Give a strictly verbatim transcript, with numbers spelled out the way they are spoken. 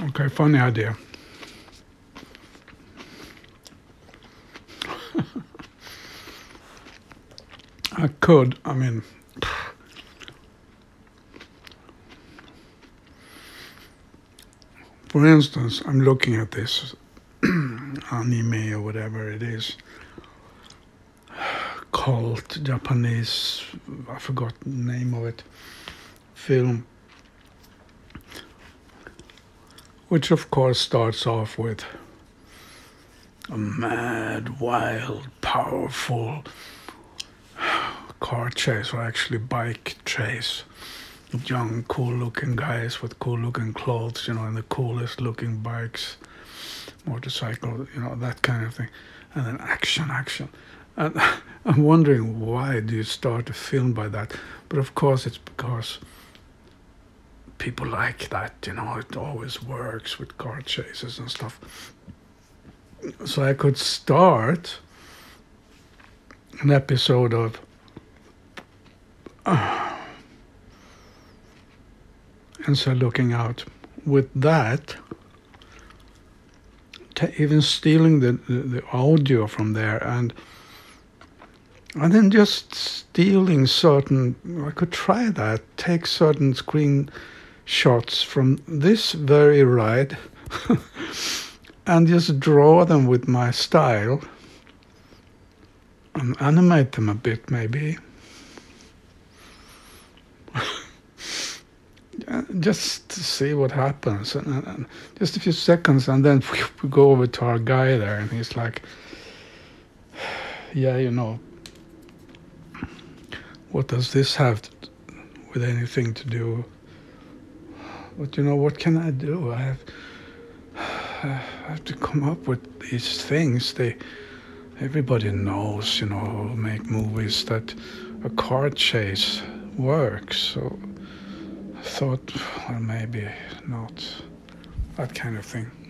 Okay, funny idea. I could, I mean, for instance, I'm looking at this anime or whatever it is, cult Japanese, I forgot the name of it, film, which of course starts off with a mad, wild, powerful car chase, or actually bike chase. Young, cool-looking guys with cool-looking clothes, you know, and the coolest-looking bikes, motorcycle, you know, that kind of thing. And then action, action. And I'm wondering, why do you start a film by that? But of course it's because people like that, you know, it always works with car chases and stuff. So I could start an episode of uh, and so looking out with that, t- even stealing the, the, the audio from there, and and then just stealing certain, I could try that, take certain screen shots from this very ride and just draw them with my style and animate them a bit maybe. Just to see what happens, and, and just a few seconds, and then we go over to our guy there, and he's like, yeah, you know, what does this have to, with anything to do? But you know, what can I do? I have, I have to come up with these things. They, everybody knows, you know, make movies that a car chase works, so I thought, well, maybe not, that kind of thing.